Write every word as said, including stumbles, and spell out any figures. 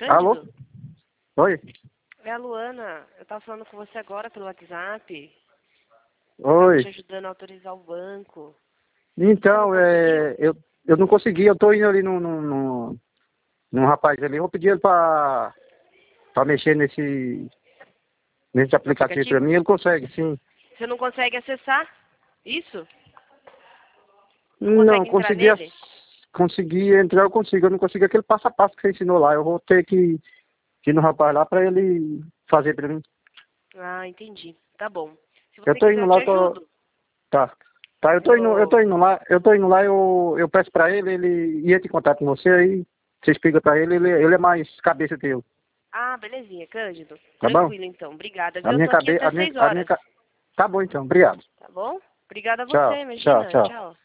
Alô? Cândido? Oi? É a Luana. Eu tava falando com você agora pelo WhatsApp. Tava Oi. te ajudando a autorizar o banco. Então, Você não é, conseguiu? eu, eu não consegui, eu tô indo ali no, no, no, num rapaz ali, eu vou pedir ele pra, pra mexer nesse, nesse No aplicativo pra aplicativo? mim, ele consegue, sim. Você não consegue acessar? Isso? Não Não, consegue entrar consegui, nele? ass- consegui entrar, eu consigo, eu não consegui aquele passo a passo que você ensinou lá, eu vou ter que, que ir no rapaz lá pra ele fazer pra mim. Ah, entendi. Tá bom. Se Eu você tô quiser, indo eu lá, te eu tô, ajudo. tá. Tá, eu tô indo, eu Ô, tô indo lá, eu tô indo lá, eu, eu peço pra ele, ele ia te contar com você, aí você explica pra ele, ele, ele é mais cabeça que eu, Ah, belezinha, Cândido. tá bom? Tranquilo, então. Obrigada, A viu? Eu minha tô aqui cabeça, até a minha, seis a minha, horas. ca- tá bom então, obrigado. Tá bom? Obrigada a Tchau, você, tchau, imagina. tchau. Tchau.